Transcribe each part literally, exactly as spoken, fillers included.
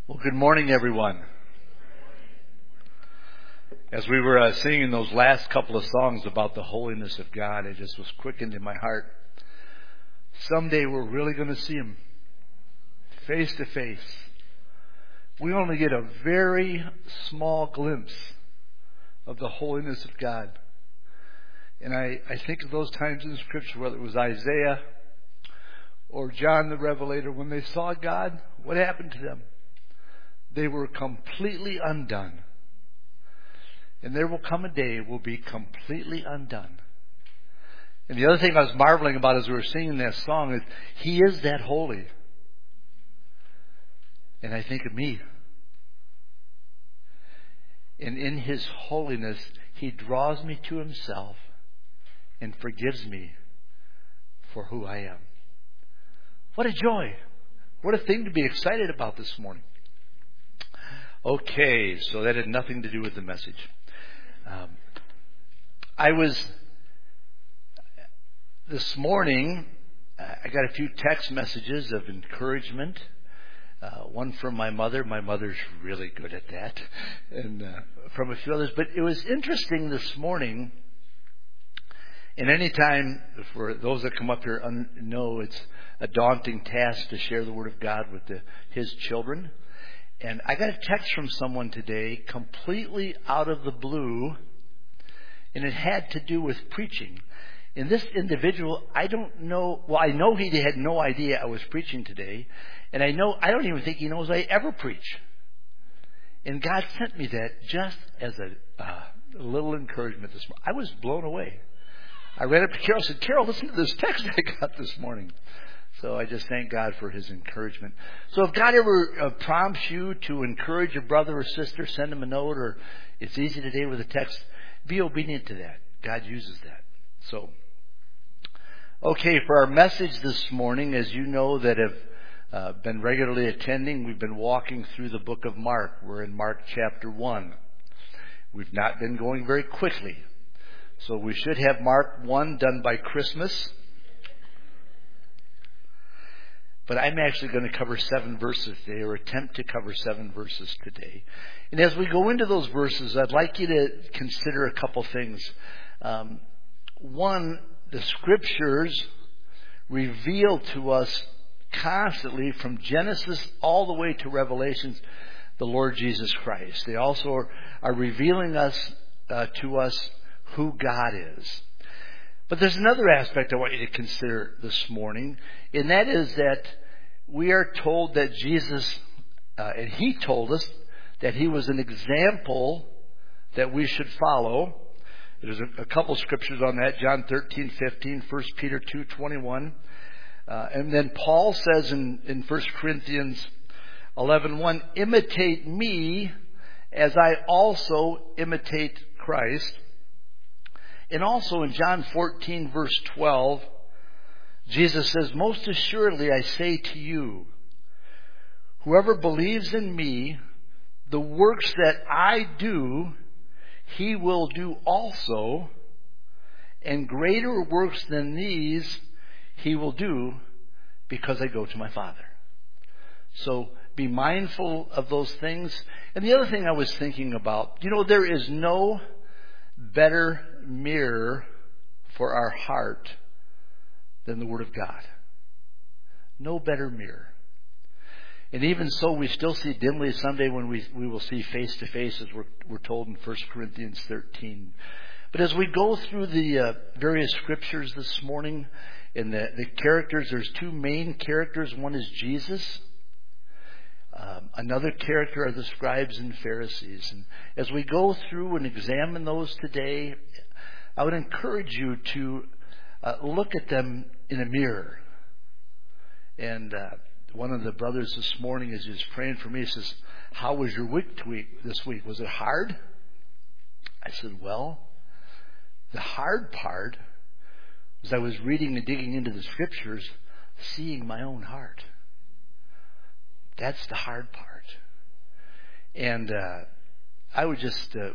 Well, good morning, everyone. As we were uh, singing those last couple of songs about the holiness of God, it just was quickened in my heart. Someday we're really going to see Him face to face. We only get a very small glimpse of the holiness of God. And I, I think of those times in Scripture, whether it was Isaiah or John the Revelator, when they saw God, what happened to them? They were completely undone. And there will come a day we'll be completely undone. And the other thing I was marveling about as we were singing that song is He is that holy. And I think of me. And in His holiness, He draws me to Himself and forgives me for who I am. What a joy. What a thing to be excited about this morning. Okay, so that had nothing to do with the message. Um, I was, this morning, I got a few text messages of encouragement. Uh, one from my mother. My mother's really good at that. And uh, from a few others. But it was interesting this morning. And anytime, for those that come up here un- know it's a daunting task to share the Word of God with the, His children. And I got a text from someone today, completely out of the blue, and it had to do with preaching. And this individual, I don't know, well, I know he had no idea I was preaching today, and I know, I don't even think he knows I ever preach. And God sent me that just as a uh, little encouragement this morning. I was blown away. I ran up to Carol and said, Carol, listen to this text I got this morning. So I just thank God for His encouragement. So if God ever uh, prompts you to encourage a brother or sister, send them a note, or it's easy today with a text, be obedient to that. God uses that. So, okay, for our message this morning, as you know that have uh, been regularly attending, we've been walking through the book of Mark. We're in Mark chapter one. We've not been going very quickly. So we should have Mark one done by Christmas. But I'm actually going to cover seven verses today, or attempt to cover seven verses today. And as we go into those verses, I'd like you to consider a couple things. Um, one, the Scriptures reveal to us constantly, from Genesis all the way to Revelations, the Lord Jesus Christ. They also are, are revealing us uh, to us who God is. But there's another aspect I want you to consider this morning, and that is that we are told that Jesus, uh, and He told us that He was an example that we should follow. There's a, a couple scriptures on that, John thirteen fifteen, First Peter two twenty-one. Uh, and then Paul says in, in First Corinthians eleven one, imitate me as I also imitate Christ. And also in John fourteen, verse twelve, Jesus says, most assuredly I say to you, whoever believes in me, the works that I do, he will do also, and greater works than these he will do, because I go to my Father. So be mindful of those things. And the other thing I was thinking about, you know, there is no better mirror for our heart than the Word of God. No better mirror. And even so, we still see dimly someday when we, we will see face to face, as we're, we're told in First Corinthians thirteen. But as we go through the uh, various scriptures this morning, in the, the characters, there's two main characters. One is Jesus. Um, another character are the scribes and Pharisees. And as we go through and examine those today, I would encourage you to uh, look at them in a mirror. And uh, one of the brothers this morning, as he was praying for me, says, how was your week this week? Was it hard? I said, well, the hard part was I was reading and digging into the Scriptures, seeing my own heart. That's the hard part. And uh, I would just uh,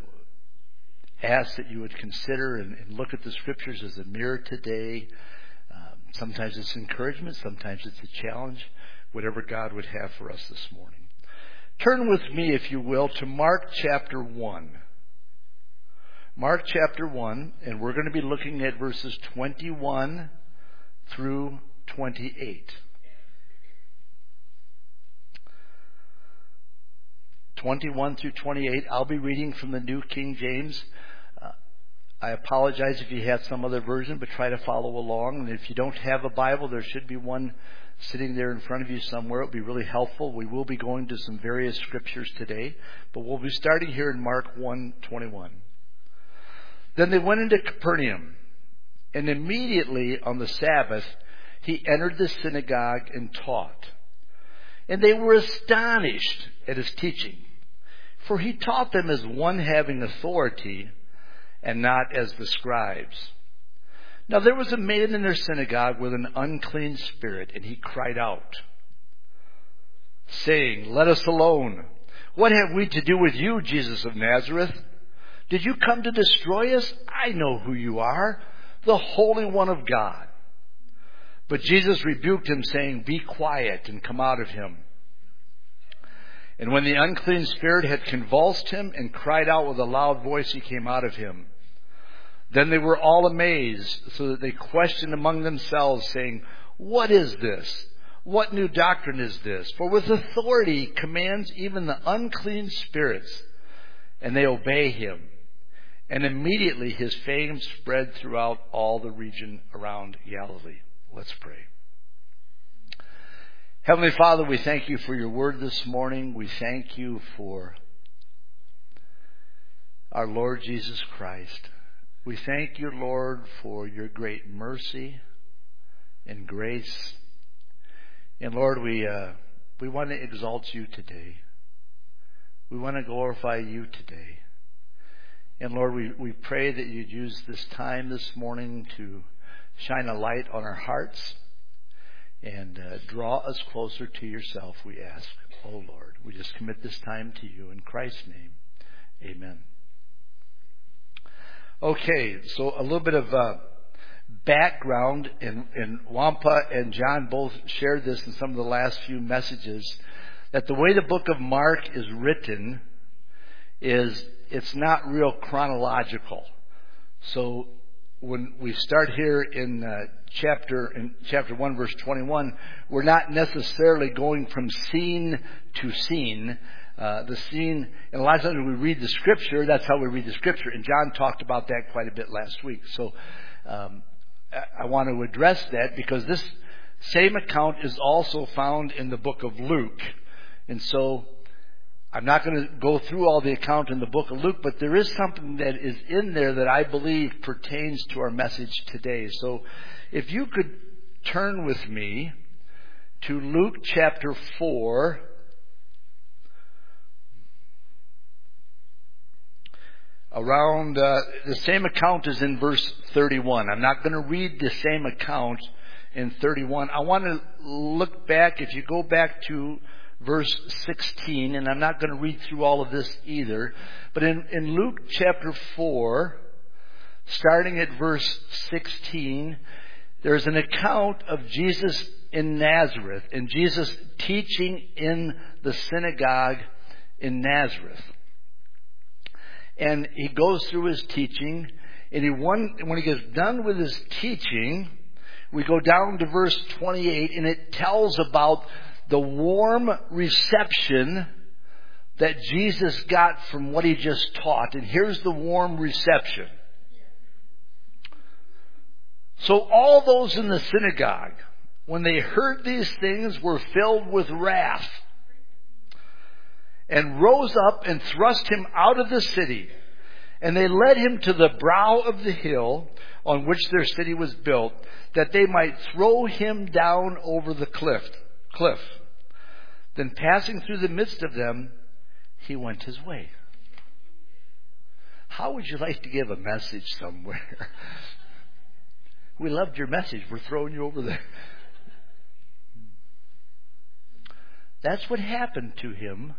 ask that you would consider and, and look at the Scriptures as a mirror today. Um, sometimes it's encouragement, sometimes it's a challenge, whatever God would have for us this morning. Turn with me, if you will, to Mark chapter one. Mark chapter one, and we're going to be looking at verses twenty-one through twenty-eight. twenty-one through twenty-eight. I'll be reading from the New King James. Uh, I apologize if you have some other version, but try to follow along. And if you don't have a Bible, there should be one sitting there in front of you somewhere. It'll be really helpful. We will be going to some various scriptures today, but we'll be starting here in Mark one twenty-one. Then they went into Capernaum, and immediately on the Sabbath he entered the synagogue and taught. And they were astonished at his teaching, for he taught them as one having authority and not as the scribes. Now there was a man in their synagogue with an unclean spirit, and he cried out, saying, "Let us alone. What have we to do with you, Jesus of Nazareth? Did you come to destroy us? I know who you are, the Holy One of God." But Jesus rebuked him, saying, "Be quiet and come out of him." And when the unclean spirit had convulsed him and cried out with a loud voice, he came out of him. Then they were all amazed, so that they questioned among themselves, saying, "What is this? What new doctrine is this? For with authority he commands even the unclean spirits, and they obey him." And immediately his fame spread throughout all the region around Galilee. Let's pray. Heavenly Father, we thank you for your word this morning. We thank you for our Lord Jesus Christ. We thank you, Lord, for your great mercy and grace. And Lord, we uh, we want to exalt you today. We want to glorify you today. And Lord, we, we pray that you'd use this time this morning to shine a light on our hearts and uh, draw us closer to yourself, we ask. Oh Lord, we just commit this time to you in Christ's name. Amen. Okay, so a little bit of uh, background, and, and Wampa and John both shared this in some of the last few messages, that the way the book of Mark is written is it's not real chronological. So when we start here in uh, chapter in chapter one, verse twenty-one, we're not necessarily going from scene to scene. Uh, the scene, and a lot of times when we read the scripture, that's how we read the scripture. And John talked about that quite a bit last week. So um, I, I want to address that because this same account is also found in the book of Luke. And so I'm not going to go through all the account in the book of Luke, but there is something that is in there that I believe pertains to our message today. So if you could turn with me to Luke chapter four. Around uh, the same account is in verse thirty-one. I'm not going to read the same account in thirty-one. I want to look back. If you go back to verse sixteen, and I'm not going to read through all of this either, but in, in Luke chapter four, starting at verse sixteen, there's an account of Jesus in Nazareth, and Jesus teaching in the synagogue in Nazareth. And he goes through his teaching, and he one, when he gets done with his teaching, we go down to verse twenty-eight, and it tells about the warm reception that Jesus got from what he just taught. And here's the warm reception. So all those in the synagogue, when they heard these things, were filled with wrath, and rose up and thrust him out of the city. And they led him to the brow of the hill on which their city was built, that they might throw him down over the cliff. cliff. Then passing through the midst of them, he went his way. How would you like to give a message somewhere? We loved your message. We're throwing you over there. That's what happened to him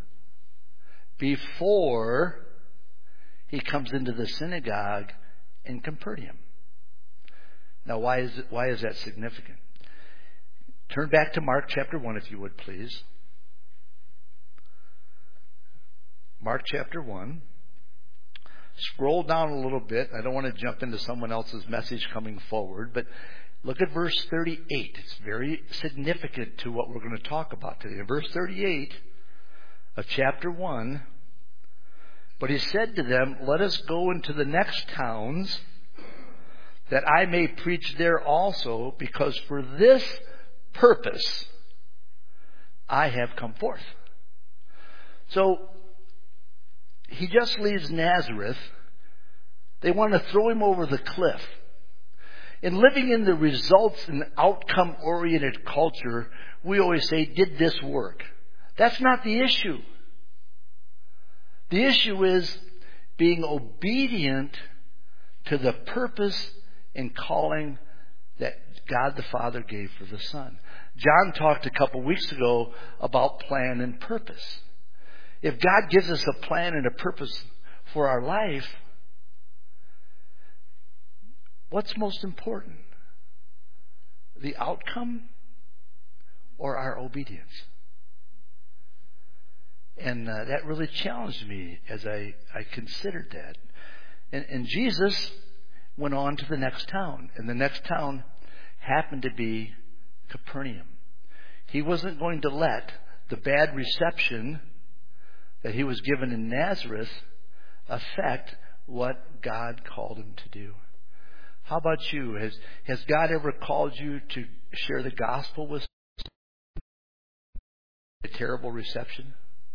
before he comes into the synagogue in Capernaum. Now, why is it, why is that significant? Turn back to Mark chapter one, if you would, please. Mark chapter one. Scroll down a little bit. I don't want to jump into someone else's message coming forward, but look at verse thirty-eight. It's very significant to what we're going to talk about today. In verse thirty-eight of chapter one, but he said to them, let us go into the next towns, that I may preach there also, because for this purpose I have come forth. So, he just leaves Nazareth. They want to throw him over the cliff. In living in the results and outcome-oriented culture, we always say, did this work? That's not the issue. The issue is being obedient to the purpose and calling that God the Father gave for the Son. John talked a couple weeks ago about plan and purpose. If God gives us a plan and a purpose for our life, what's most important? The outcome or our obedience? And uh, that really challenged me as I, I considered that. And, and Jesus went on to the next town. And the next town happened to be Capernaum. He wasn't going to let the bad reception that he was given in Nazareth affect what God called him to do. How about you? Has, has God ever called you to share the gospel with a terrible reception?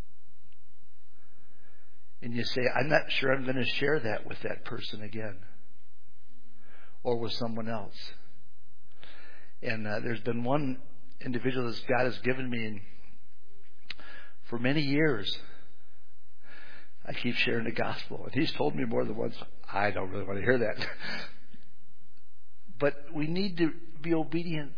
And you say, I'm not sure I'm going to share that with that person again. Or with someone else. And uh, there's been one individual that God has given me in, for many years. I keep sharing the gospel. And he's told me more than once, I don't really want to hear that. But we need to be obedient.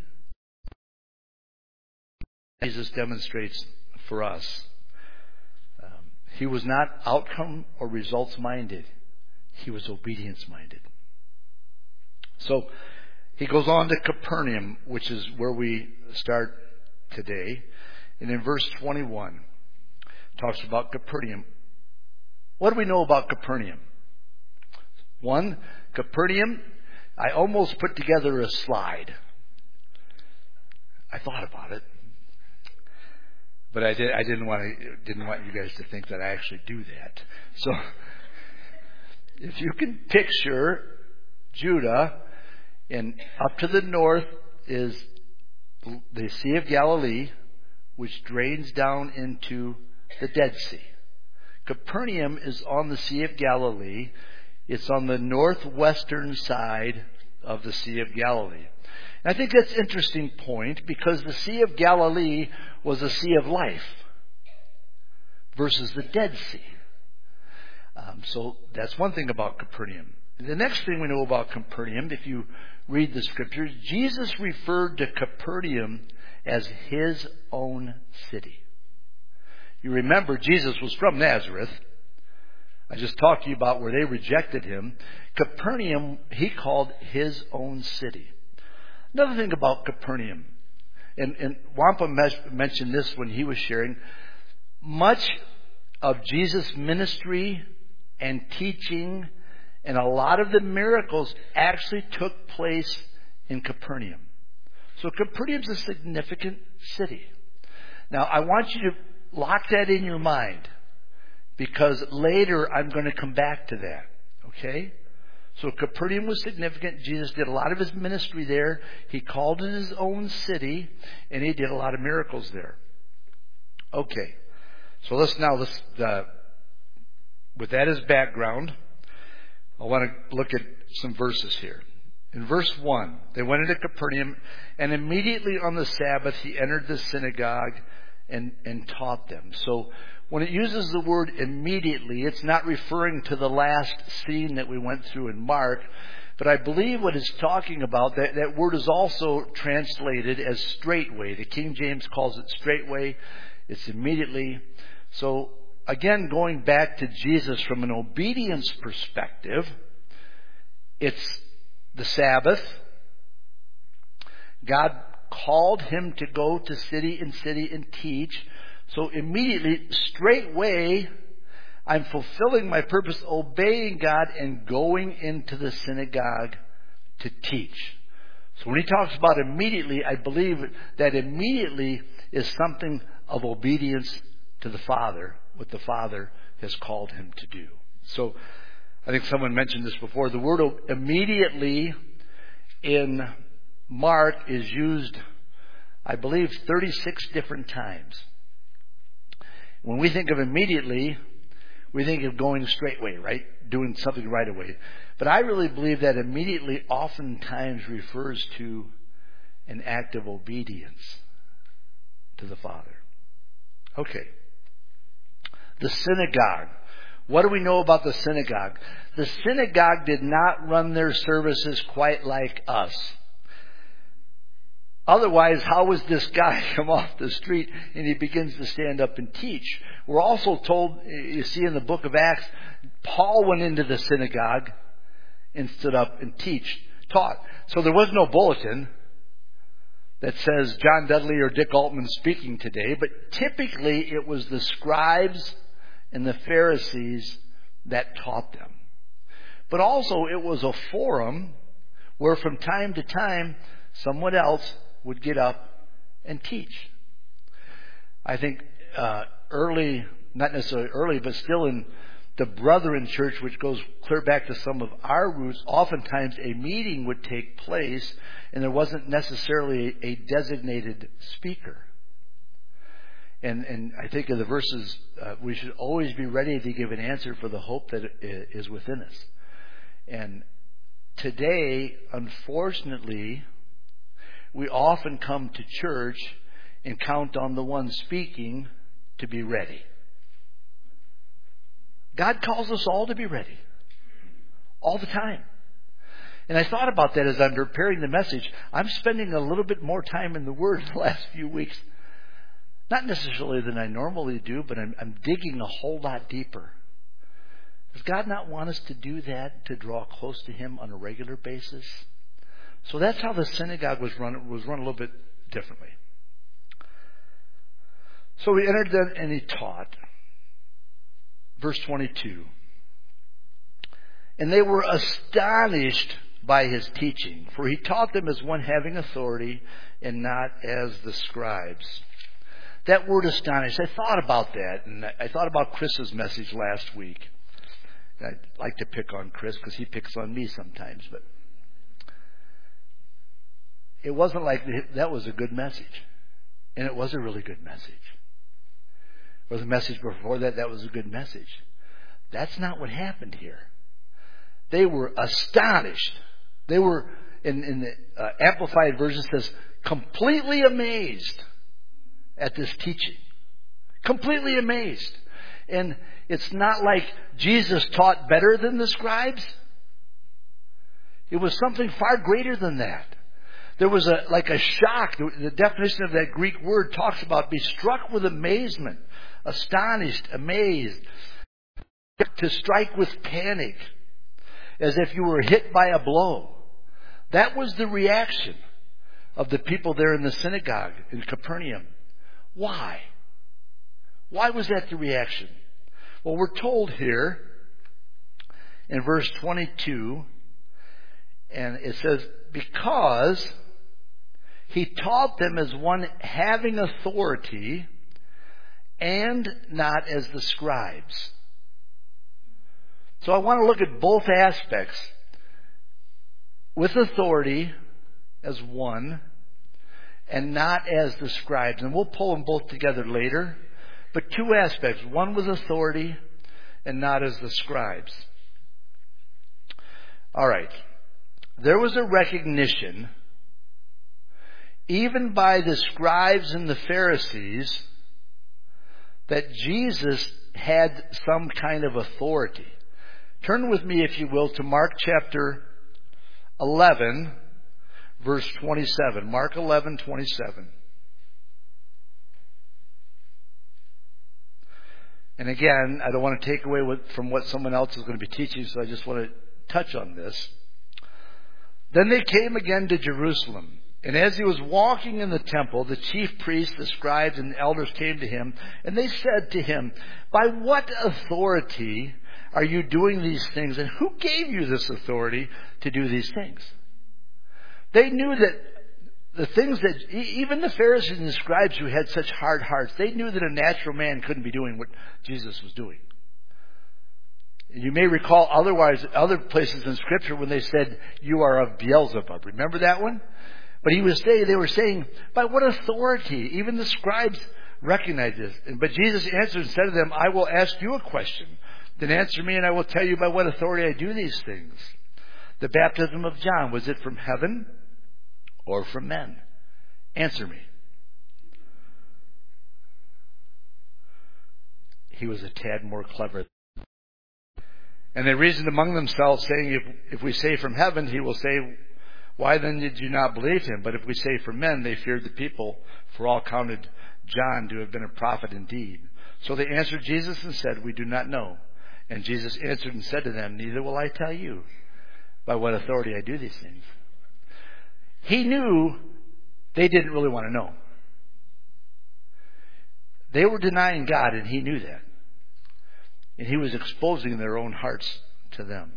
Jesus demonstrates for us. Um, he was not outcome or results minded. He was obedience minded. So he goes on to Capernaum, which is where we start today. And in verse twenty-one, talks about Capernaum. What do we know about Capernaum? One, Capernaum, I almost put together a slide. I thought about it. But I did I didn't want to didn't want you guys to think that I actually do that. So if you can picture Judah, and up to the north is the Sea of Galilee, which drains down into the Dead Sea. Capernaum is on the Sea of Galilee. It's on the northwestern side of the Sea of Galilee. And I think that's an interesting point, because the Sea of Galilee was a sea of life versus the Dead Sea. Um, so that's one thing about Capernaum. The next thing we know about Capernaum, if you read the scriptures, Jesus referred to Capernaum as his own city. You remember, Jesus was from Nazareth. I just talked to you about where they rejected him. Capernaum, he called his own city. Another thing about Capernaum, and, and Wampa mentioned this when he was sharing, much of Jesus' ministry and teaching and a lot of the miracles actually took place in Capernaum. So Capernaum's a significant city. Now, I want you to lock that in your mind, because later I'm going to come back to that. Okay? So Capernaum was significant. Jesus did a lot of his ministry there. He called it his own city, and he did a lot of miracles there. Okay. So let's now, let's, uh, with that as background, I want to look at some verses here. In verse one, they went into Capernaum, and immediately on the Sabbath he entered the synagogue and, and taught them. So when it uses the word immediately, it's not referring to the last scene that we went through in Mark, but I believe what it's talking about, that, that word is also translated as straightway. The King James calls it straightway. It's immediately. So again, going back to Jesus from an obedience perspective, it's the Sabbath. God called him to go to city and city and teach. So immediately, straightway, I'm fulfilling my purpose, obeying God and going into the synagogue to teach. So when he talks about immediately, I believe that immediately is something of obedience to the Father, what the Father has called him to do. So I think someone mentioned this before. The word immediately in Mark is used, I believe, thirty-six different times. When we think of immediately, we think of going straightway, right? Doing something right away. But I really believe that immediately oftentimes refers to an act of obedience to the Father. Okay. The synagogue. What do we know about the synagogue? The synagogue did not run their services quite like us. Otherwise, how was this guy come off the street and he begins to stand up and teach? We're also told, you see in the book of Acts, Paul went into the synagogue and stood up and teach, taught. So there was no bulletin that says John Dudley or Dick Altman speaking today, but typically it was the scribes and the Pharisees that taught them. But also it was a forum where from time to time someone else would get up and teach. I think uh, early, not necessarily early, but still in the Brethren Church, which goes clear back to some of our roots, oftentimes a meeting would take place and there wasn't necessarily a designated speaker. And, and I think of the verses, uh, we should always be ready to give an answer for the hope that is within us. And today, unfortunately, we often come to church and count on the one speaking to be ready. God calls us all to be ready. All the time. And I thought about that as I'm preparing the message. I'm spending a little bit more time in the Word the last few weeks. Not necessarily than I normally do, but I'm, I'm digging a whole lot deeper. Does God not want us to do that, to draw close to Him on a regular basis? So that's how the synagogue was run, was run a little bit differently. So he entered then and he taught. Verse twenty-two. And they were astonished by his teaching, for he taught them as one having authority and not as the scribes. That word astonished, I thought about that, and I thought about Chris's message last week. I like to pick on Chris because he picks on me sometimes, but it wasn't like that was a good message. And it was a really good message. Or the message before that, that was a good message. That's not what happened here. They were astonished. They were, in, in the uh, Amplified Version says, completely amazed at this teaching. Completely amazed. And it's not like Jesus taught better than the scribes. It was something far greater than that. There was a like a shock. The definition of that Greek word talks about be struck with amazement, astonished, amazed, to strike with panic, as if you were hit by a blow. That was the reaction of the people there in the synagogue in Capernaum. Why? Why was that the reaction? Well, we're told here in verse twenty-two, and it says, because he taught them as one having authority and not as the scribes. So I want to look at both aspects. With authority as one and not as the scribes. And we'll pull them both together later. But two aspects. One with authority and not as the scribes. All right. There was a recognition, even by the scribes and the Pharisees, that Jesus had some kind of authority. Turn with me, if you will, to Mark chapter eleven, verse twenty-seven. Mark eleven, twenty-seven. And again, I don't want to take away what, from what someone else is going to be teaching, so I just want to touch on this. Then they came again to Jerusalem, And as he was walking in the temple, the chief priests, the scribes, and the elders came to him, and they said to him, "By what authority are you doing these things, and who gave you this authority to do these things?" They knew that the things that, even the Pharisees and the scribes who had such hard hearts, they knew that a natural man couldn't be doing what Jesus was doing. You may recall otherwise, other places in Scripture when they said, "You are of Beelzebub." Remember that one? But he was saying, they were saying, "By what authority?" Even the scribes recognized this. But Jesus answered and said to them, "I will ask you a question. Then answer me, and I will tell you by what authority I do these things. The baptism of John, was it from heaven or from men? Answer me." He was a tad more clever. And they reasoned among themselves, saying, if, if we say from heaven, he will say, "Why then did you not believe him?" But if we say from men, they feared the people, for all counted John to have been a prophet indeed. So they answered Jesus and said, "We do not know." And Jesus answered and said to them, "Neither will I tell you by what authority I do these things." He knew they didn't really want to know. They were denying God, and he knew that. And he was exposing their own hearts to them.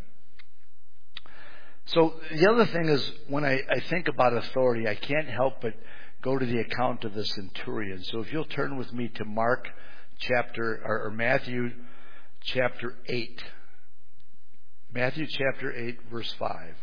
So the other thing is, when I, I think about authority, I can't help but go to the account of the centurion. So if you'll turn with me to Mark chapter, or, or Matthew chapter eight. Matthew chapter eight, verse five.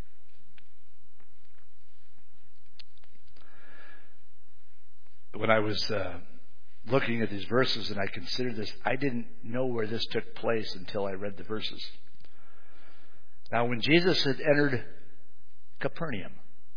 When I was uh, looking at these verses and I considered this, I didn't know where this took place until I read the verses. Now, when Jesus had entered Capernaum,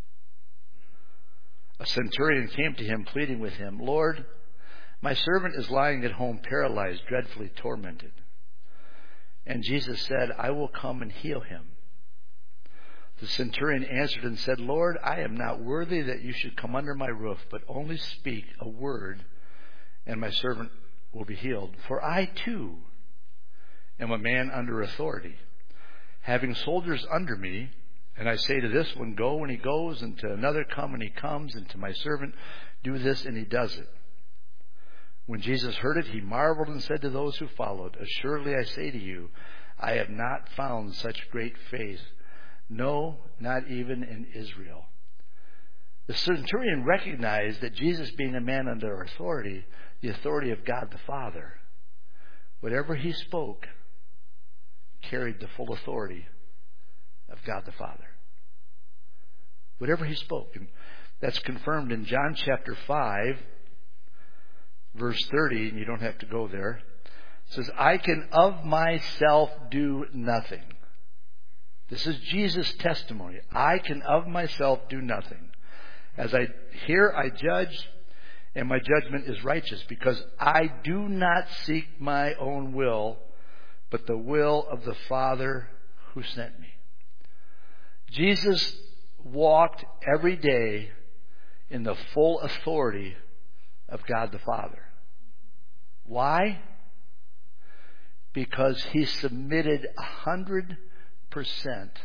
a centurion came to him, pleading with him, "Lord, my servant is lying at home, paralyzed, dreadfully tormented." And Jesus said, "I will come and heal him." The centurion answered and said, "Lord, I am not worthy that you should come under my roof, but only speak a word, and my servant will be healed. For I too am a man under authority, having soldiers under me, and I say to this one, 'Go,' and he goes, and to another, 'Come,' and he comes, and to my servant, 'Do this,' and he does it." When Jesus heard it, he marveled and said to those who followed, "Assuredly I say to you, I have not found such great faith, no, not even in Israel." The centurion recognized that Jesus, being a man under authority, the authority of God the Father, whatever he spoke carried the full authority of God the Father. Whatever he spoke. And that's confirmed in John chapter five, verse thirty, and you don't have to go there. It says, "I can of myself do nothing." This is Jesus' testimony. "I can of myself do nothing. As I hear, I judge, and my judgment is righteous, because I do not seek my own will, but the will of the Father who sent me." Jesus walked every day in the full authority of God the Father. Why? Because he submitted a hundred percent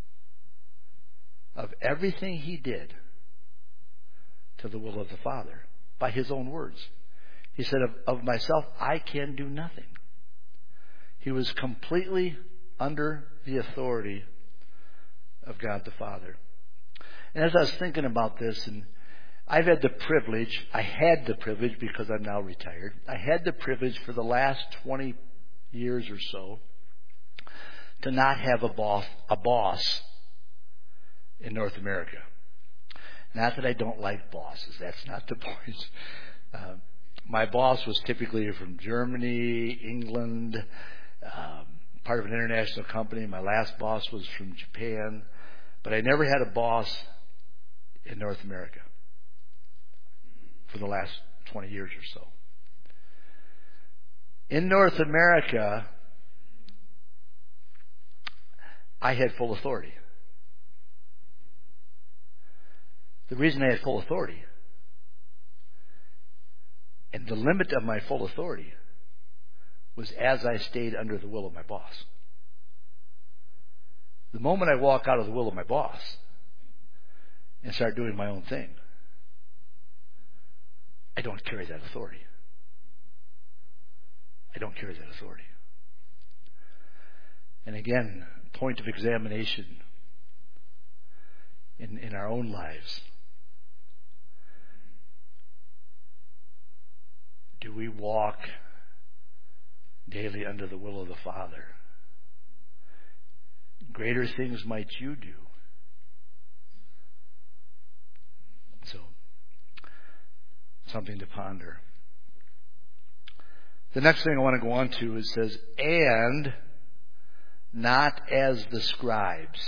of everything he did to the will of the Father by his own words. He said, of, of myself, I can do nothing. He was completely under the authority of God the Father. And as I was thinking about this, and I've had the privilege, I had the privilege because I'm now retired, I had the privilege for the last twenty years or so to not have a boss, a boss in North America. Not that I don't like bosses, that's not the point. Uh, my boss was typically from Germany, England, um, part of an international company. My last boss was from Japan, but I never had a boss in North America for the last twenty years or so. In North America, I had full authority. The reason I had full authority, and the limit of my full authority, was as I stayed under the will of my boss. The moment I walk out of the will of my boss and start doing my own thing, I don't carry that authority. I don't carry that authority. And again, point of examination in, in our own lives. Do we walk daily under the will of the Father? Greater things might you do. So, something to ponder. The next thing I want to go on to is says, and not as the scribes.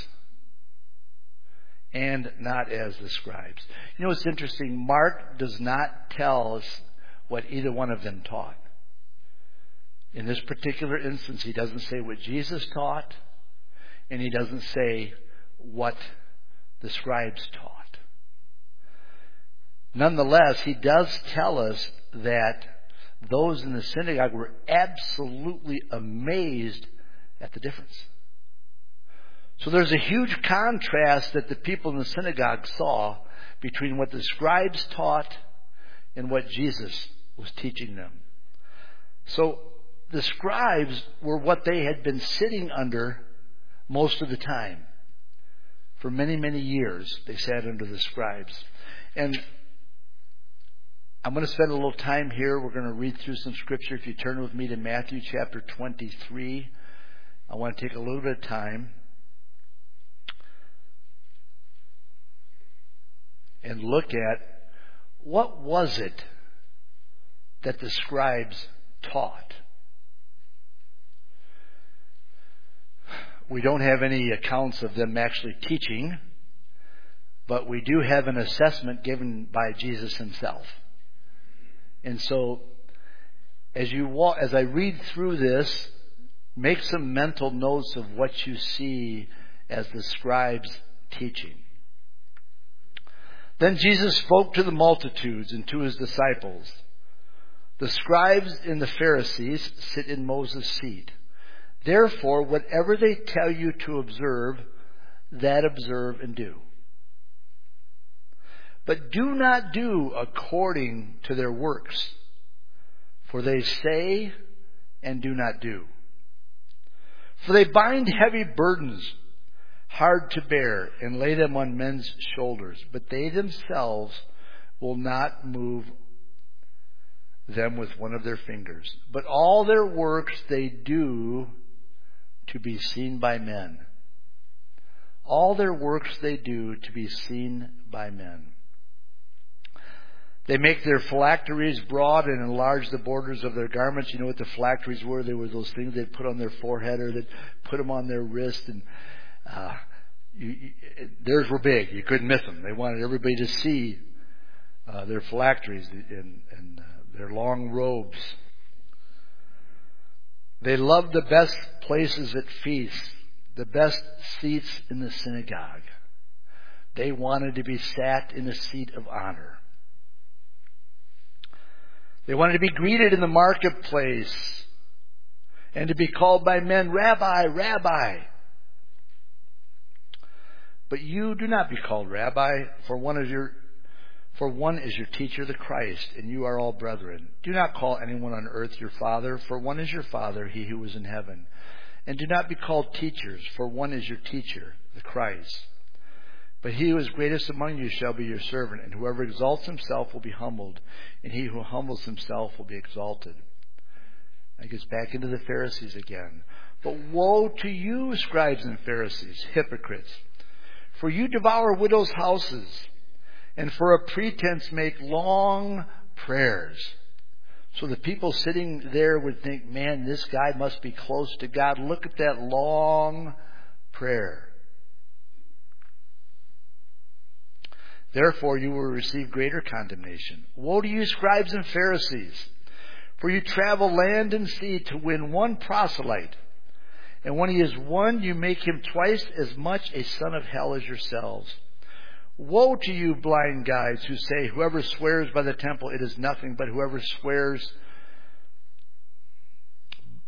And not as the scribes. You know what's interesting? Mark does not tell us what either one of them taught. In this particular instance, he doesn't say what Jesus taught, and he doesn't say what the scribes taught. Nonetheless, he does tell us that those in the synagogue were absolutely amazed at the difference. So there's a huge contrast that the people in the synagogue saw between what the scribes taught and what Jesus was teaching them. So the scribes were what they had been sitting under most of the time. For many, many years, they sat under the scribes. And I'm going to spend a little time here. We're going to read through some scripture. If you turn with me to Matthew chapter twenty-three, I want to take a little bit of time and look at what was it that the scribes taught. We don't have any accounts of them actually teaching, but we do have an assessment given by Jesus himself. And so, as you walk, as I read through this, make some mental notes of what you see as the scribes teaching. Then Jesus spoke to the multitudes and to his disciples. The scribes and the Pharisees sit in Moses' seat. Therefore, whatever they tell you to observe, that observe and do. But do not do according to their works, for they say and do not do. For they bind heavy burdens, hard to bear, and lay them on men's shoulders, but they themselves will not move them with one of their fingers. But all their works they do to be seen by men. All their works they do to be seen by men. They make their phylacteries broad and enlarge the borders of their garments. You know what the phylacteries were? They were those things they'd put on their forehead or they'd put them on their wrist. And uh, you, you, theirs were big. You couldn't miss them. They wanted everybody to see uh, their phylacteries and, and uh, their long robes. They loved the best places at feasts, the best seats in the synagogue. They wanted to be sat in a seat of honor. They wanted to be greeted in the marketplace and to be called by men, Rabbi, Rabbi. But you do not be called Rabbi, for one is your, for one is your teacher, the Christ, and you are all brethren. Do not call anyone on earth your father, for one is your Father, he who is in heaven. And do not be called teachers, for one is your teacher, the Christ. But he who is greatest among you shall be your servant, and whoever exalts himself will be humbled, and he who humbles himself will be exalted. I guess back into the Pharisees again. But woe to you, scribes and Pharisees, hypocrites! For you devour widows' houses, and for a pretense make long prayers. So the people sitting there would think, man, this guy must be close to God. Look at that long prayer. Therefore, you will receive greater condemnation. Woe to you, scribes and Pharisees! For you travel land and sea to win one proselyte. And when he is won, you make him twice as much a son of hell as yourselves. Woe to you, blind guides, who say, whoever swears by the temple, it is nothing, but whoever swears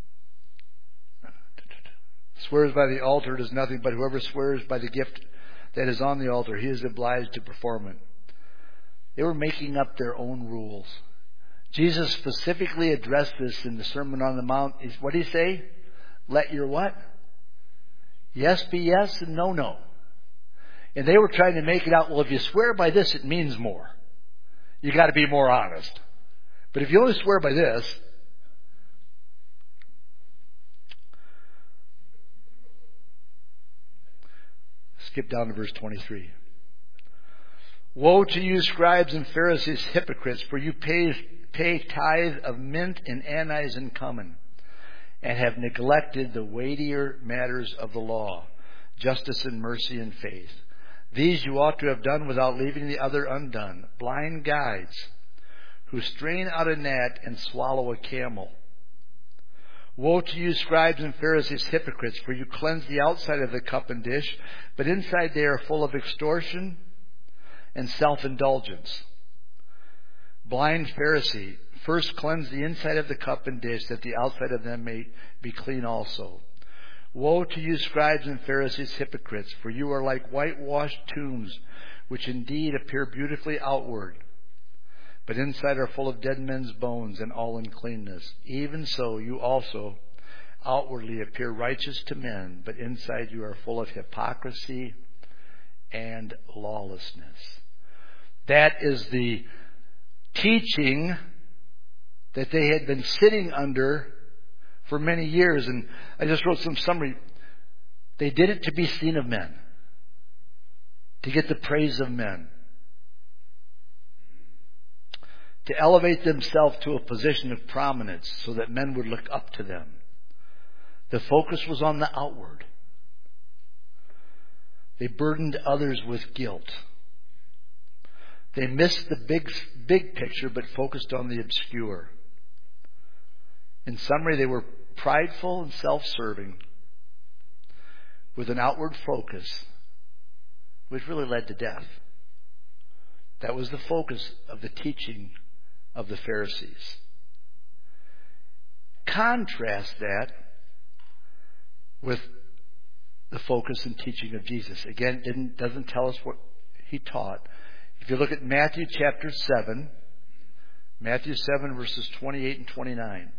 swears by the altar, it is nothing, but whoever swears by the gift that is on the altar, he is obliged to perform it. They were making up their own rules. Jesus specifically addressed this in the Sermon on the Mount. What did he say? Let your what? Yes be yes and no, no. And they were trying to make it out, well, if you swear by this, it means more. You got to be more honest. But if you only swear by this, skip down to verse twenty-three. Woe to you, scribes and Pharisees, hypocrites, for you pay, pay tithe of mint and anise and cumin, and have neglected the weightier matters of the law, justice and mercy and faith. These you ought to have done without leaving the other undone. Blind guides, who strain out a gnat and swallow a camel. Woe to you, scribes and Pharisees, hypocrites, for you cleanse the outside of the cup and dish, but inside they are full of extortion and self-indulgence. Blind Pharisee, first cleanse the inside of the cup and dish, that the outside of them may be clean also. Woe to you, scribes and Pharisees, hypocrites, for you are like whitewashed tombs, which indeed appear beautifully outward, but inside are full of dead men's bones and all uncleanness. Even so, you also outwardly appear righteous to men, but inside you are full of hypocrisy and lawlessness. That is the teaching that they had been sitting under for many years. And I just wrote some summary. They did it to be seen of men, to get the praise of men, to elevate themselves to a position of prominence so that men would look up to them. The focus was on the outward. They burdened others with guilt. They missed the big, big picture but focused on the obscure. In summary, they were prideful and self-serving with an outward focus, which really led to death. That was the focus of the teaching of the Pharisees. Contrast that with the focus and teaching of Jesus. Again, it doesn't tell us what he taught. If you look at Matthew chapter seven, Matthew seven verses twenty-eight and twenty-nine.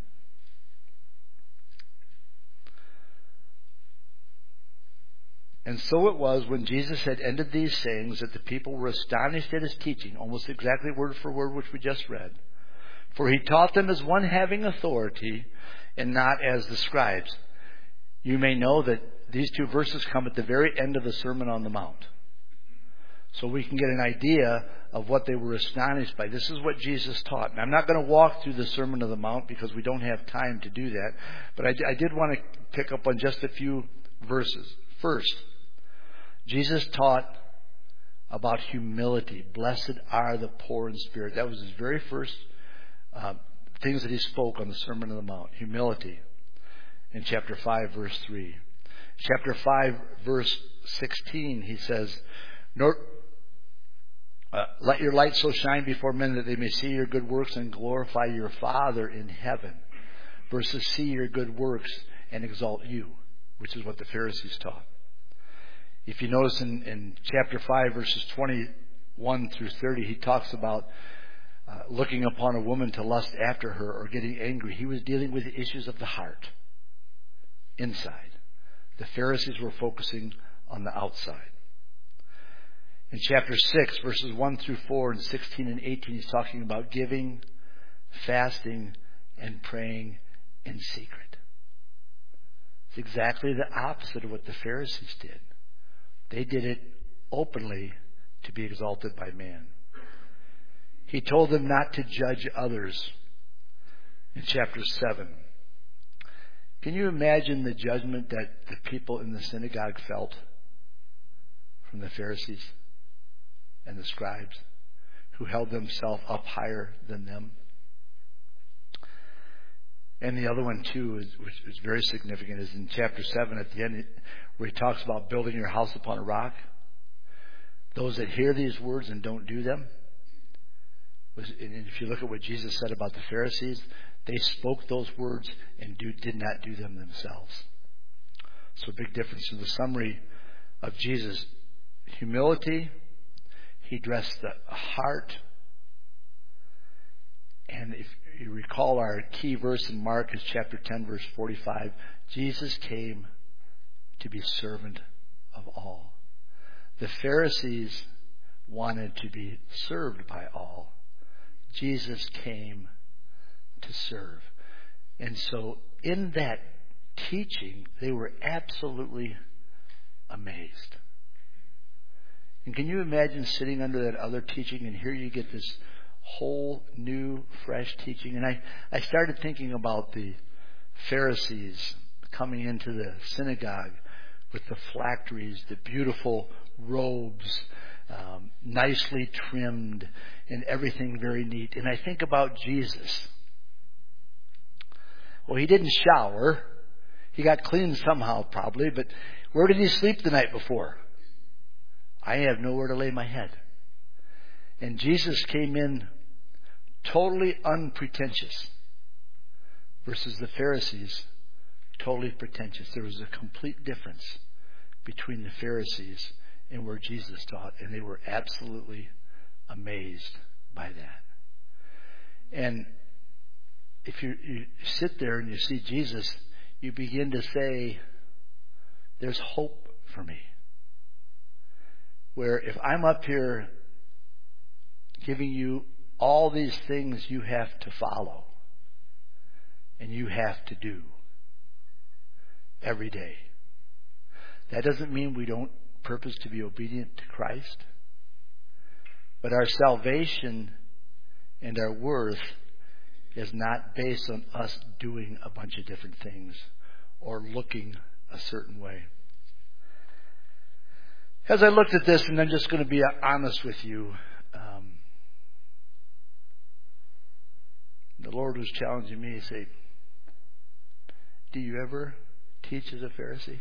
And so it was, when Jesus had ended these sayings, that the people were astonished at his teaching, almost exactly word for word which we just read. For he taught them as one having authority, and not as the scribes. You may know that these two verses come at the very end of the Sermon on the Mount. So we can get an idea of what they were astonished by. This is what Jesus taught. And I'm not going to walk through the Sermon on the Mount because we don't have time to do that. But I, I did want to pick up on just a few verses. First, Jesus taught about humility. Blessed are the poor in spirit. That was his very first uh, things that he spoke on the Sermon on the Mount. Humility. In chapter five, verse three. Chapter five, verse sixteen, he says, Nor, uh, let your light so shine before men that they may see your good works and glorify your Father in heaven. Versus see your good works and exalt you, which is what the Pharisees taught. If you notice in, in chapter five, verses twenty-one through thirty, he talks about uh, looking upon a woman to lust after her or getting angry. He was dealing with the issues of the heart, inside. The Pharisees were focusing on the outside. In chapter six, verses one through four and sixteen and eighteen, he's talking about giving, fasting, and praying in secret. It's exactly the opposite of what the Pharisees did. They did it openly to be exalted by man. He told them not to judge others in chapter seven. Can you imagine the judgment that the people in the synagogue felt from the Pharisees and the scribes who held themselves up higher than them? And the other one, too, is, which is very significant, is in chapter seven at the end, where he talks about building your house upon a rock. Those that hear these words and don't do them. And if you look at what Jesus said about the Pharisees, they spoke those words and do, did not do them themselves. So a big difference. In the summary of Jesus, humility. He addressed the heart. And if you recall our key verse in Mark is chapter ten, verse forty-five. Jesus came to be servant of all. The Pharisees wanted to be served by all. Jesus came to serve. And so in that teaching, they were absolutely amazed. And can you imagine sitting under that other teaching, and here you get this whole new, fresh teaching? And I, I started thinking about the Pharisees coming into the synagogue with the phylacteries, the beautiful robes, um, nicely trimmed, and everything very neat. And I think about Jesus. Well, he didn't shower. He got clean somehow, probably, but where did he sleep the night before? I have nowhere to lay my head. And Jesus came in totally unpretentious versus the Pharisees, totally pretentious. There was a complete difference between the Pharisees and where Jesus taught, and they were absolutely amazed by that. And if you, you sit there and you see Jesus, you begin to say, there's hope for me. Where if I'm up here giving you all these things you have to follow and you have to do every day, that doesn't mean we don't purpose to be obedient to Christ. But our salvation and our worth is not based on us doing a bunch of different things or looking a certain way. As I looked at this, and I'm just going to be honest with you, um, the Lord was challenging me to say, do you ever teach as a Pharisee?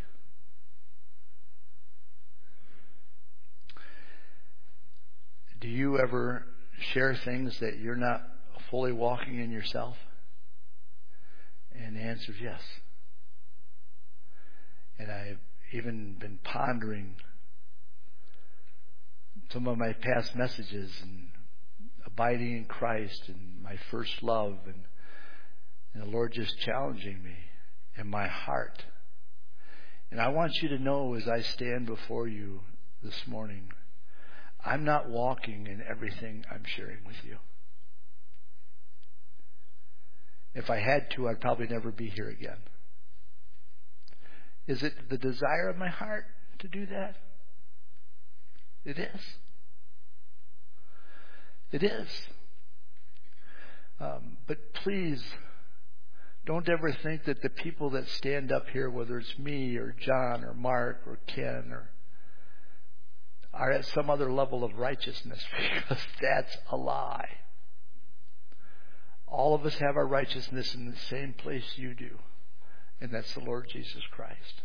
Do you ever share things that you're not fully walking in yourself? And the answer is yes. And I've even been pondering some of my past messages and abiding in Christ and my first love, and, and the Lord just challenging me in my heart. And I want you to know, as I stand before you this morning, I'm not walking in everything I'm sharing with you. If I had to, I'd probably never be here again. Is it the desire of my heart to do that? It is. It is. Um, but please, don't ever think that the people that stand up here, whether it's me or John or Mark or Ken, or are at some other level of righteousness, because that's a lie. All of us have our righteousness in the same place you do, and that's the Lord Jesus Christ.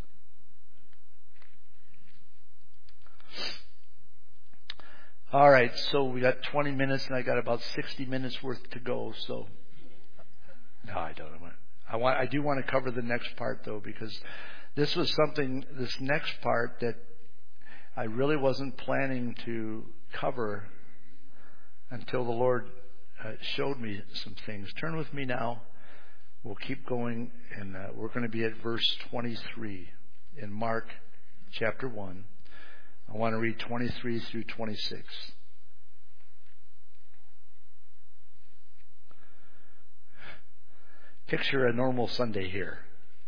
All right, so we got twenty minutes, and I got about sixty minutes worth to go. So, no, I don't. I want. I do want to cover the next part, though, because this was something. This next part that I really wasn't planning to cover until the Lord uh, showed me some things. Turn with me now. We'll keep going, and uh, we're going to be at verse twenty-three in Mark chapter one. I want to read twenty-three through twenty-six. Picture a normal Sunday here.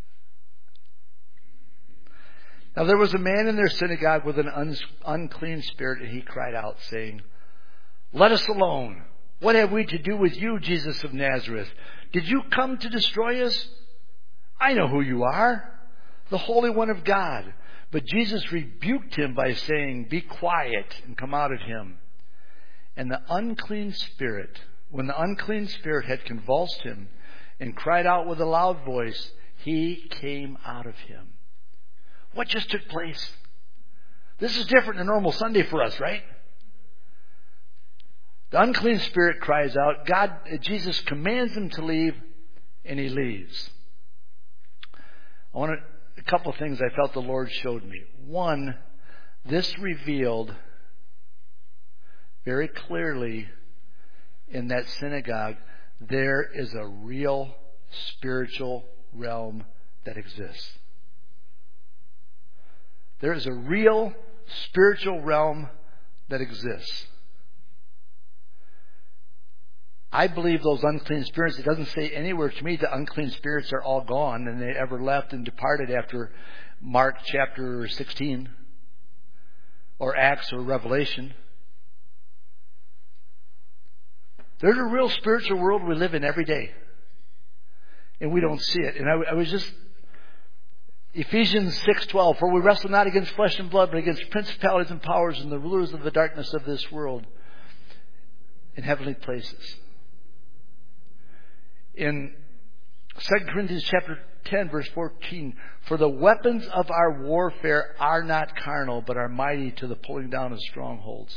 Now there was a man in their synagogue with an un- unclean spirit, and he cried out, saying, "Let us alone. What have we to do with you, Jesus of Nazareth? Did you come to destroy us? I know who you are, the Holy One of God." But Jesus rebuked him by saying, "Be quiet and come out of him." And the unclean spirit, when the unclean spirit had convulsed him and cried out with a loud voice, he came out of him. What just took place? This is different than a normal Sunday for us, right? The unclean spirit cries out. God, Jesus commands him to leave, and he leaves. I want to, a couple of things I felt the Lord showed me. One, this revealed very clearly in that synagogue, there is a real spiritual realm that exists. There is a real spiritual realm that exists. I believe those unclean spirits, it doesn't say anywhere to me the unclean spirits are all gone and they ever left and departed after Mark chapter sixteen or Acts or Revelation. There's a real spiritual world we live in every day. And we don't see it. And I, I was just, Ephesians six twelve, for we wrestle not against flesh and blood, but against principalities and powers and the rulers of the darkness of this world in heavenly places. In Second Corinthians chapter ten, verse fourteen, for the weapons of our warfare are not carnal, but are mighty to the pulling down of strongholds.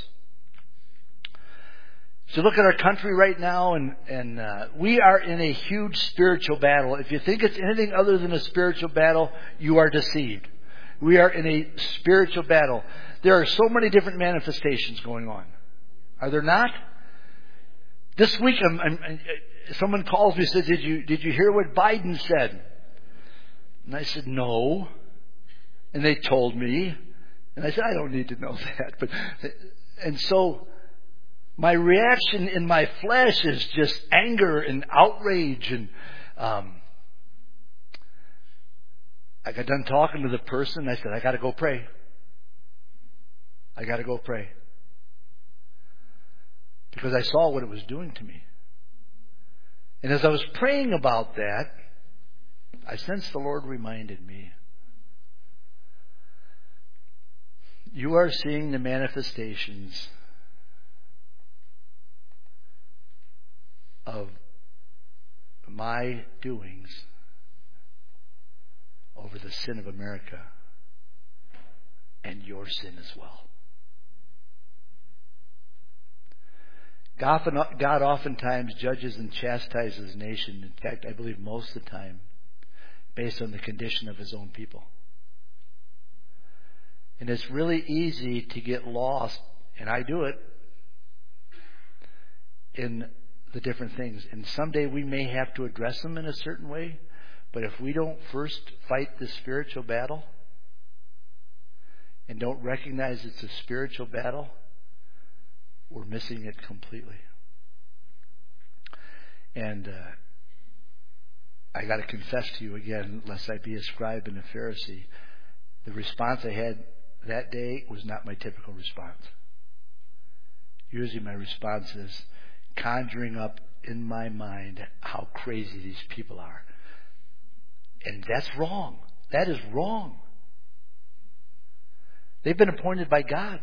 So look at our country right now, and, and uh, we are in a huge spiritual battle. If you think it's anything other than a spiritual battle, you are deceived. We are in a spiritual battle. There are so many different manifestations going on. Are there not? This week, I'm, I'm, I'm, someone calls me and says, did you, did you hear what Biden said? And I said, no. And they told me. And I said, I don't need to know that. But And so my reaction in my flesh is just anger and outrage. And um, I got done talking to the person. I said, I got to go pray. I got to go pray. Because I saw what it was doing to me. And as I was praying about that, I sensed the Lord reminded me, you are seeing the manifestations of my doings over the sin of America and your sin as well. God oftentimes judges and chastises nation. In fact, I believe most of the time, based on the condition of His own people. And it's really easy to get lost, and I do it, in the different things. And someday we may have to address them in a certain way, but if we don't first fight the spiritual battle and don't recognize it's a spiritual battle, we're missing it completely. And uh, I got to confess to you again, lest I be a scribe and a Pharisee, the response I had that day was not my typical response. Usually my response is conjuring up in my mind how crazy these people are. And that's wrong. That is wrong. They've been appointed by God.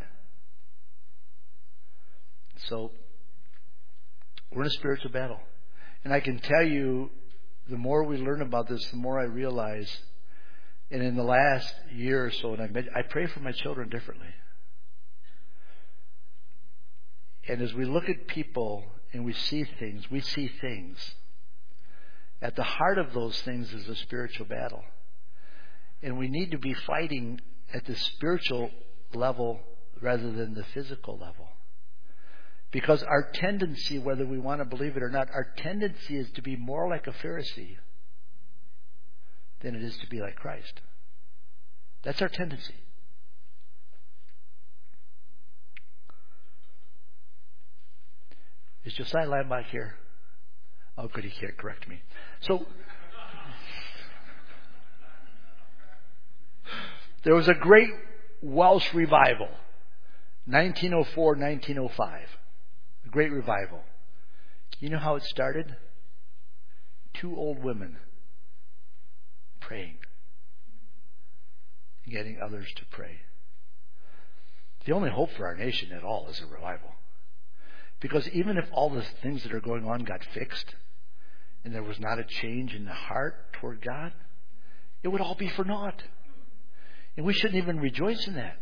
So, we're in a spiritual battle. And I can tell you, the more we learn about this, the more I realize, and in the last year or so, and I, I pray for my children differently. And as we look at people and we see things, we see things. At the heart of those things is a spiritual battle. And we need to be fighting at the spiritual level rather than the physical level. Because our tendency, whether we want to believe it or not, our tendency is to be more like a Pharisee than it is to be like Christ. That's our tendency. Is Josiah Lamb back here? Oh, good, he can't correct me. So, there was a great Welsh revival, nineteen oh four, nineteen oh five. A great revival. You know how it started? Two old women praying, getting others to pray. The only hope for our nation at all is a revival. Because even if all the things that are going on got fixed and there was not a change in the heart toward God, it would all be for naught. And we shouldn't even rejoice in that.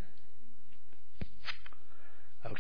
Okay.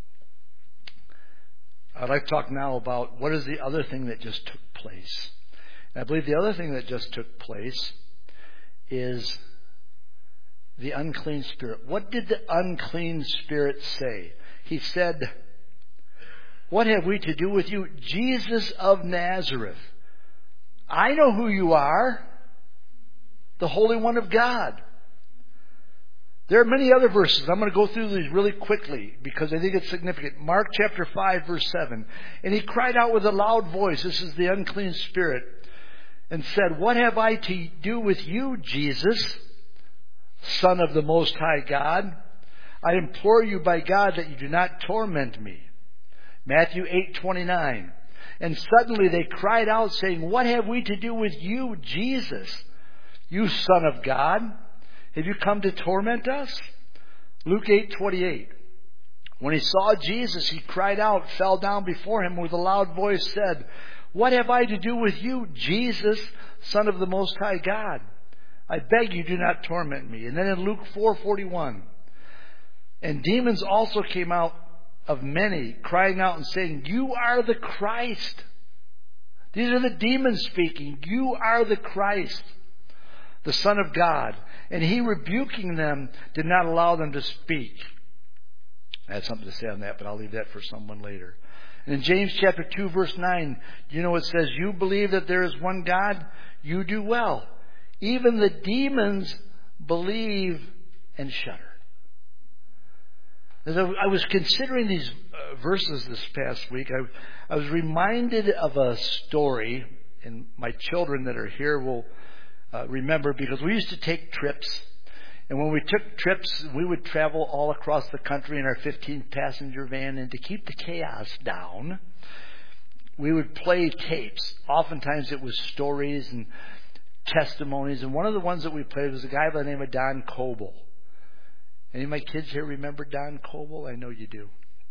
I'd like to talk now about what is the other thing that just took place. And I believe the other thing that just took place is the unclean spirit. What did the unclean spirit say? He said, "What have we to do with you, Jesus of Nazareth? I know who you are, the Holy One of God." There are many other verses. I'm going to go through these really quickly because I think it's significant. Mark chapter five, verse seven. "And he cried out with a loud voice," this is the unclean spirit, "and said, 'What have I to do with you, Jesus, Son of the Most High God? I implore you by God that you do not torment me.'" Matthew eight twenty-nine. "And suddenly they cried out, saying, 'What have we to do with you, Jesus, you Son of God? Have you come to torment us?'" Luke eight twenty-eight. "When he saw Jesus, he cried out, fell down before him with a loud voice, said, 'What have I to do with you, Jesus, Son of the Most High God? I beg you, do not torment me.'" And then in Luke four forty-one, "And demons also came out of many, crying out and saying, 'You are the Christ.'" These are the demons speaking. "You are the Christ, the Son of God." And he, rebuking them, did not allow them to speak. I had something to say on that, but I'll leave that for someone later. And in James chapter two, verse nine, you know it says, "You believe that there is one God? You do well. Even the demons believe and shudder." As I was considering these verses this past week, I, I was reminded of a story, and my children that are here will uh, remember, because we used to take trips. And when we took trips, we would travel all across the country in our fifteen passenger van. And to keep the chaos down, we would play tapes. Oftentimes it was stories and testimonies. And one of the ones that we played was a guy by the name of Don Coble. Any of my kids here remember Don Coble? I know you do.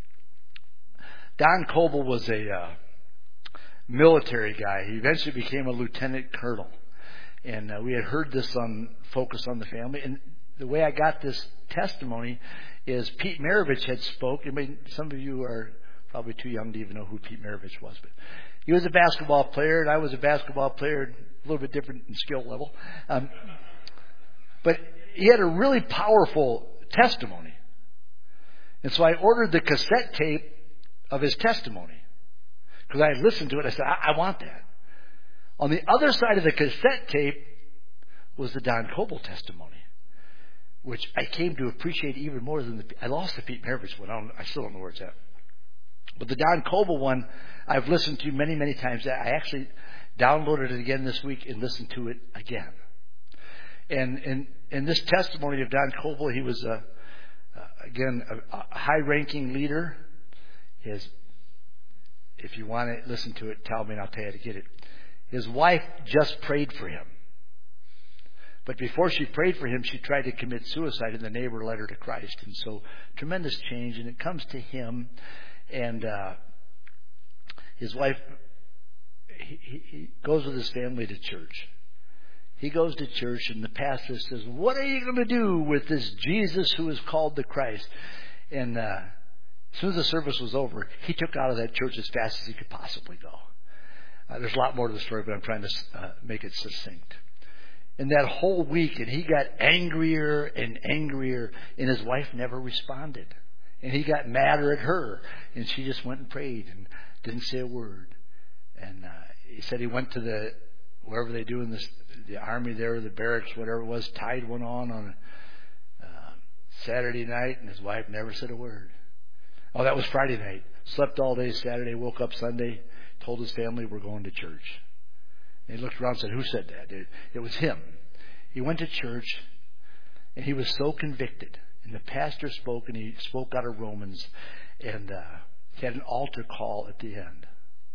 Don Coble was a uh, military guy. He eventually became a lieutenant colonel. And uh, we had heard this on Focus on the Family. And the way I got this testimony is Pete Maravich had spoke. I mean, some of you are probably too young to even know who Pete Maravich was. But he was a basketball player, and I was a basketball player, a little bit different in skill level. Um, but he had a really powerful testimony. And so I ordered the cassette tape of his testimony. Because I had listened to it. I said, I, I want that. On the other side of the cassette tape was the Don Coble testimony, which I came to appreciate even more than the... I lost the Pete Maravich one. I, don't, I still don't know where it's at. But the Don Coble one, I've listened to many, many times. I actually downloaded it again this week and listened to it again. And in, in this testimony of Don Coble, he was, a, uh, again, a, a high-ranking leader. His, if you want to listen to it, tell me and I'll tell you how to get it. His wife just prayed for him. But before she prayed for him, she tried to commit suicide, and the neighbor led her to Christ. And so, tremendous change. And it comes to him, and uh, his wife, he, he, he goes with his family to church. He goes to church, and the pastor says, "What are you going to do with this Jesus who is called the Christ?" And uh, as soon as the service was over, he took out of that church as fast as he could possibly go. Uh, there's a lot more to the story, but I'm trying to uh, make it succinct. And that whole week, and he got angrier and angrier, and his wife never responded. And he got madder at her, and she just went and prayed and didn't say a word. And uh, he said he went to the, wherever they do in this, the army there, the barracks, whatever it was, tied one on on a uh, Saturday night, and his wife never said a word. Oh, that was Friday night. Slept all day Saturday, woke up Sunday, told his family, "We're going to church." And he looked around and said, "Who said that?" It, it was him. He went to church, and he was so convicted. And the pastor spoke, and he spoke out of Romans, and uh, he had an altar call at the end.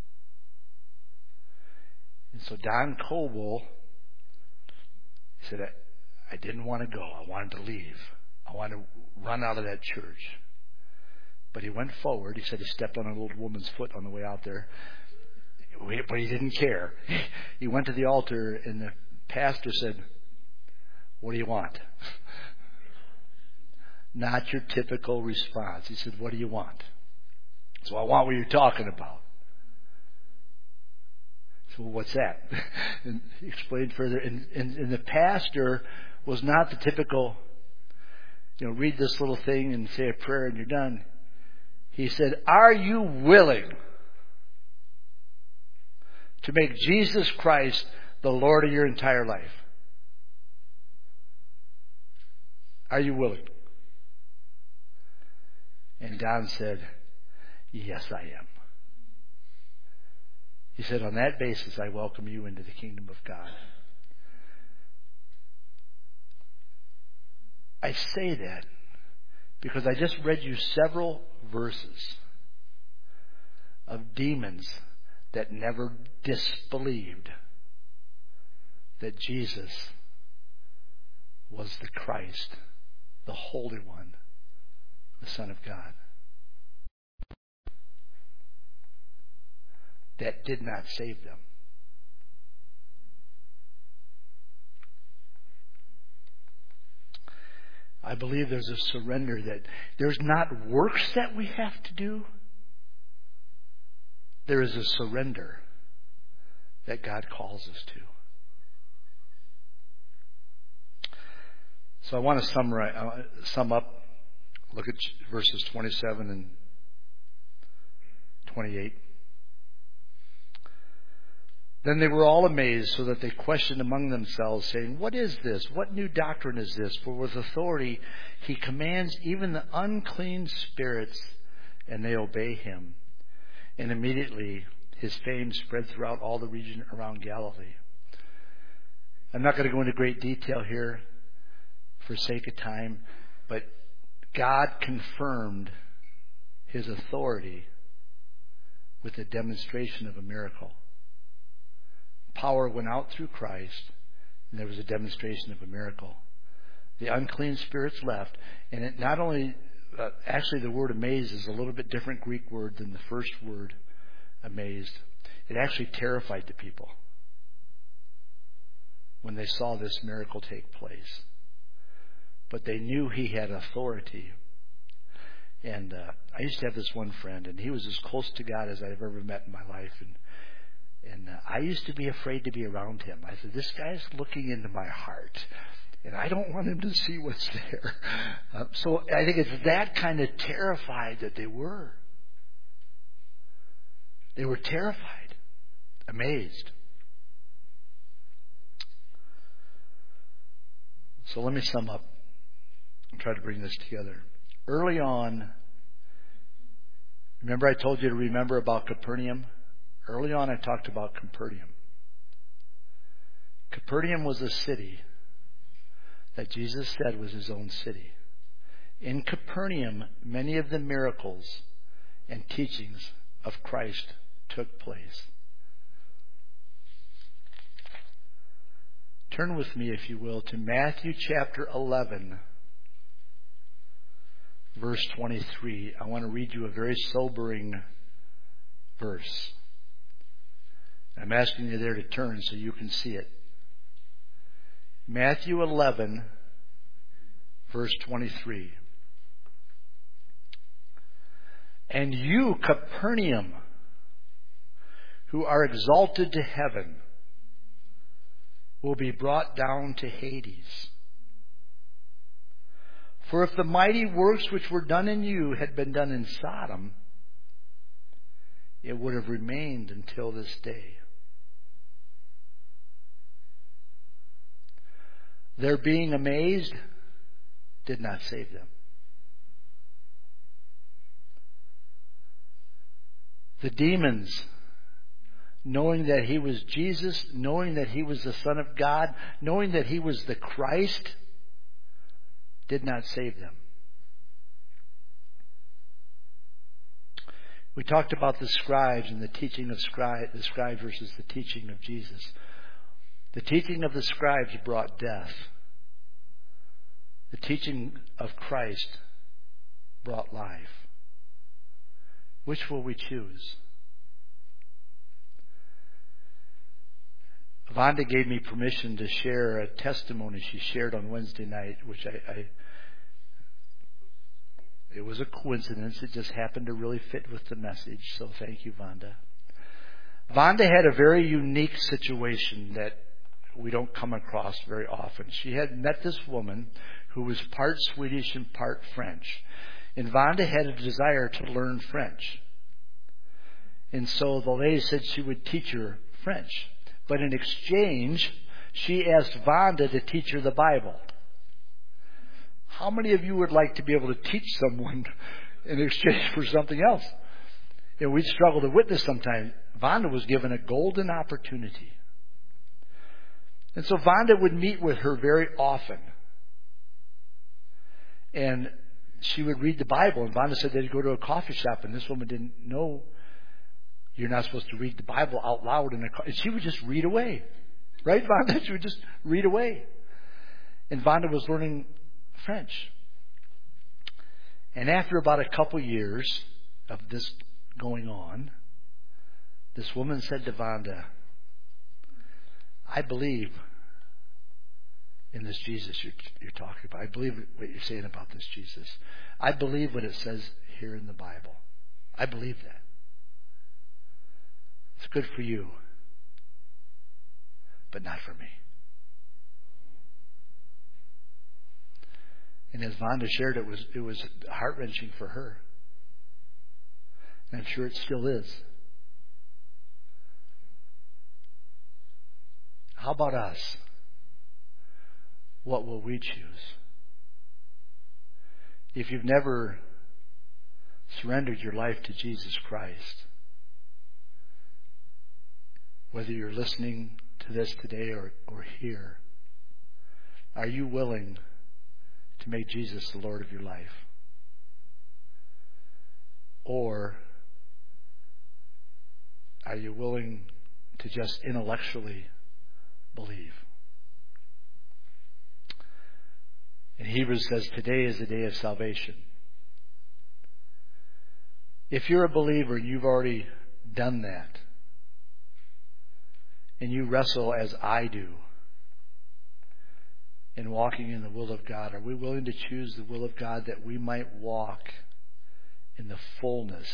And so Don Coble, he said, I, I didn't want to go. I wanted to leave. I wanted to run out of that church. But he went forward. He said he stepped on an old woman's foot on the way out there. But he didn't care. He went to the altar, and the pastor said, "What do you want?" Not your typical response. He said, "What do you want?" So, "I want what you're talking about." So, "Well, what's that?" And he explained further. And, and, and the pastor was not the typical you know, read this little thing and say a prayer and you're done. He said, are you willing to make Jesus Christ the Lord of your entire life? Are you willing? And Don said, yes, I am. He said, on that basis, I welcome you into the kingdom of God. I say that because I just read you several verses of demons that never disbelieved that Jesus was the Christ, the Holy One, the Son of God. That did not save them. I believe there's a surrender that there's not works that we have to do. There is a surrender that God calls us to. So I want to summarize, uh, sum up. Look at verses twenty-seven and twenty-eight. Then they were all amazed, so that they questioned among themselves, saying, what is this? What new doctrine is this? For with authority he commands even the unclean spirits, and they obey him. And immediately his fame spread throughout all the region around Galilee. I'm not going to go into great detail here for sake of time, but God confirmed his authority with a demonstration of a miracle. Power went out through Christ, and there was a demonstration of a miracle. The unclean spirits left, and it not only, uh, actually the word amazed is a little bit different Greek word than the first word, amazed. It actually terrified the people when they saw this miracle take place. But they knew he had authority. And uh, I used to have this one friend, and he was as close to God as I've ever met in my life. And And uh, I used to be afraid to be around him. I said, this guy's looking into my heart, and I don't want him to see what's there. Uh, so I think it's that kind of terrified that they were. They were terrified, amazed. So let me sum up and try to bring this together. Early on, remember I told you to remember about Capernaum? Early on, I talked about Capernaum. Capernaum was a city that Jesus said was his own city. In Capernaum, many of the miracles and teachings of Christ took place. Turn with me, if you will, to Matthew chapter eleven, verse twenty-three. I want to read you a very sobering verse. I'm asking you there to turn so you can see it. Matthew eleven, verse twenty-three. And you, Capernaum, who are exalted to heaven, will be brought down to Hades. For if the mighty works which were done in you had been done in Sodom, it would have remained until this day. Their being amazed did not save them. The demons, knowing that he was Jesus, knowing that he was the Son of God, knowing that he was the Christ, did not save them. We talked about the scribes and the teaching of scribes, the scribes versus the teaching of Jesus. The teaching of the scribes brought death. The teaching of Christ brought life. Which will we choose? Vonda gave me permission to share a testimony she shared on Wednesday night, which I, I it was a coincidence. It just happened to really fit with the message. So thank you, Vonda. Vonda had a very unique situation that we don't come across very often. She had met this woman who was part Swedish and part French. And Vanda had a desire to learn French. And so the lady said she would teach her French. But in exchange, she asked Vanda to teach her the Bible. How many of you would like to be able to teach someone in exchange for something else? You know, we struggle to witness sometimes. Vanda was given a golden opportunity. And so Vanda would meet with her very often. And she would read the Bible. And Vanda said they'd go to a coffee shop, and this woman didn't know you're not supposed to read the Bible out loud in a coffee. And she would just read away. Right, Vanda? She would just read away. And Vanda was learning French. And after about a couple years of this going on, this woman said to Vanda, I believe in this Jesus you're, you're talking about. I believe what you're saying about this Jesus. I believe what it says here in the Bible. I believe that. It's good for you, but not for me. And as Vanda shared, it was it was heart-wrenching for her. And I'm sure it still is. How about us? What will we choose? If you've never surrendered your life to Jesus Christ, whether you're listening to this today or, or here, are you willing to make Jesus the Lord of your life? Or are you willing to just intellectually believe? And Hebrews says today is the day of salvation. If you're a believer and you've already done that, and you wrestle as I do in walking in the will of God, are we willing to choose the will of God that we might walk in the fullness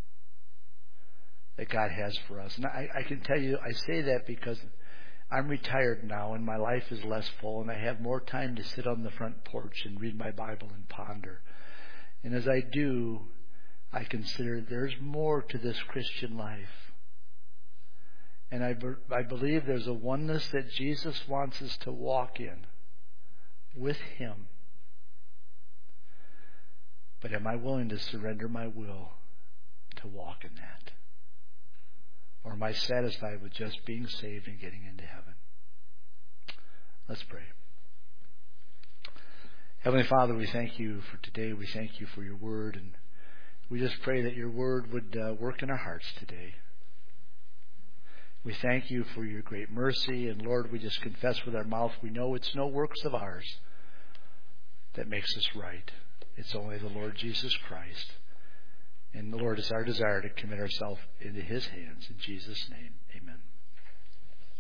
that God has for us? And I, I can tell you, I say that because I'm retired now and my life is less full and I have more time to sit on the front porch and read my Bible and ponder. And as I do, I consider there's more to this Christian life. And I, be, I believe there's a oneness that Jesus wants us to walk in with Him. But am I willing to surrender my will to walk in that? Or am I satisfied with just being saved and getting into heaven? Let's pray. Heavenly Father, we thank you for today. We thank you for your word. And we just pray that your word would uh, work in our hearts today. We thank you for your great mercy. And Lord, we just confess with our mouth, we know it's no works of ours that makes us right. It's only the Lord Jesus Christ. And Lord, it's our desire to commit ourselves into His hands. In Jesus' name, amen.